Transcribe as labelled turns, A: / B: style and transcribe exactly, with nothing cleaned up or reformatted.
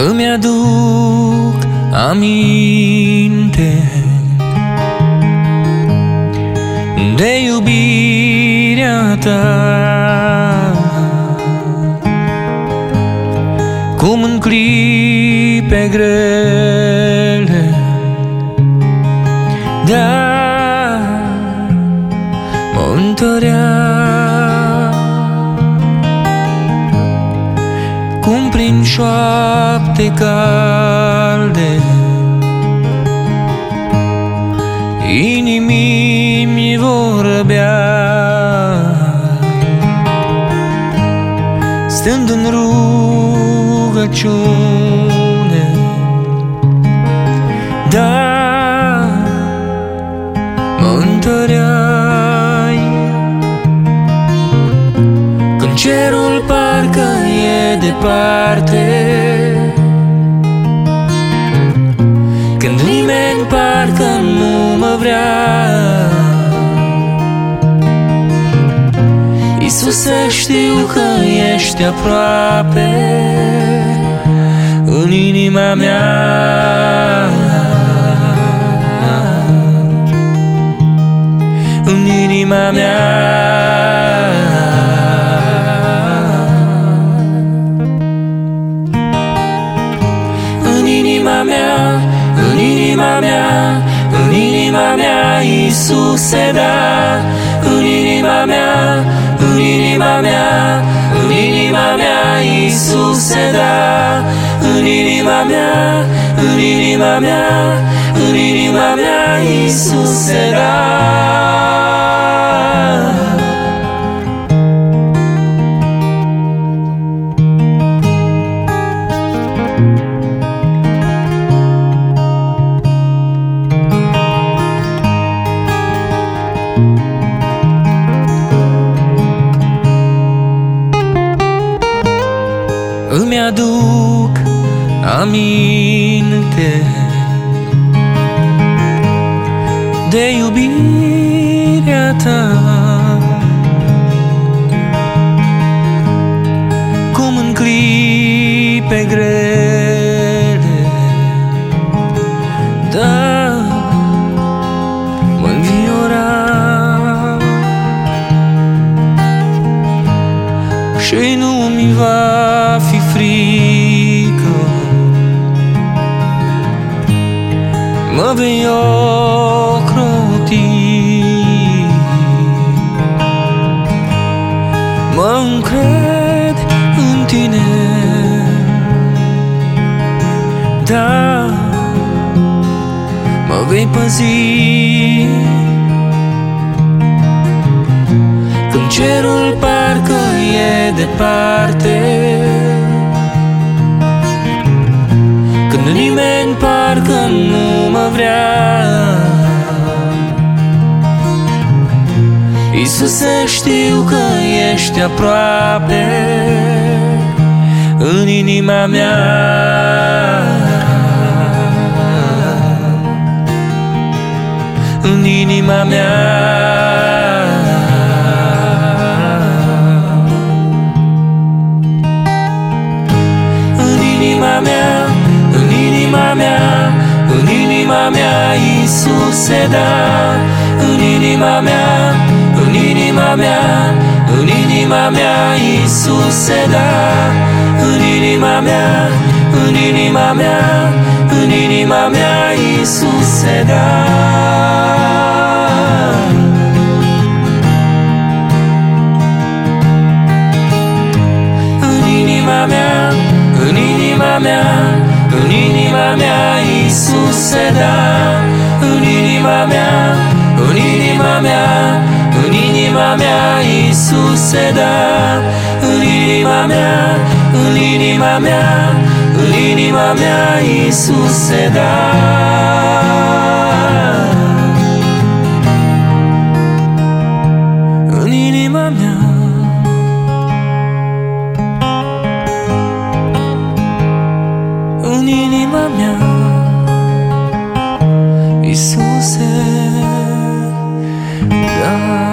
A: Îmi aduc aminte de iubirea ta, cum în clipe grele, da, mă întărea, cum prin șoapte calde inimii mi vorbea, stând în rugăciune, da, mă întăreai. Când cerul parcă e departe, când nimeni parcă nu mă vrea, Iisuse, știu că ești aproape în inima mea. În inima mea. În inima mea, în inima mea, în inima mea, Iisuse, da. În inima mea, în inima mea, în inima mea, Iisuse, da. În inima mea, în inima mea, în inima mea, Iisuse, da. Îmi aduc aminte de iubirea ta, cum în clipe grele, da, mă înviora și nu mi va fi frică, mă vei ocroti, mă încred în tine, da, mă vei păzi. Când cerul parcă e departe, când nimeni parcă nu mă vrea, Iisuse, știu că ești aproape în inima mea. În inima mea. În inima mea, în inima mea, în inima mea, Iisuse, da. În inima mea, în inima mea, în inima mea, Iisuse, da. În inima mea, în inima mea, în inima mea, Iisuse, da. În inima mea, în inima mea, în inima mea, Iisuse, da. În inima mea, în inima mea, în inima mea, Iisuse, da. În inima mea, în inima mea, în inima mea, Iisuse, da. În inima mea. În inima mea, Iisuse, da.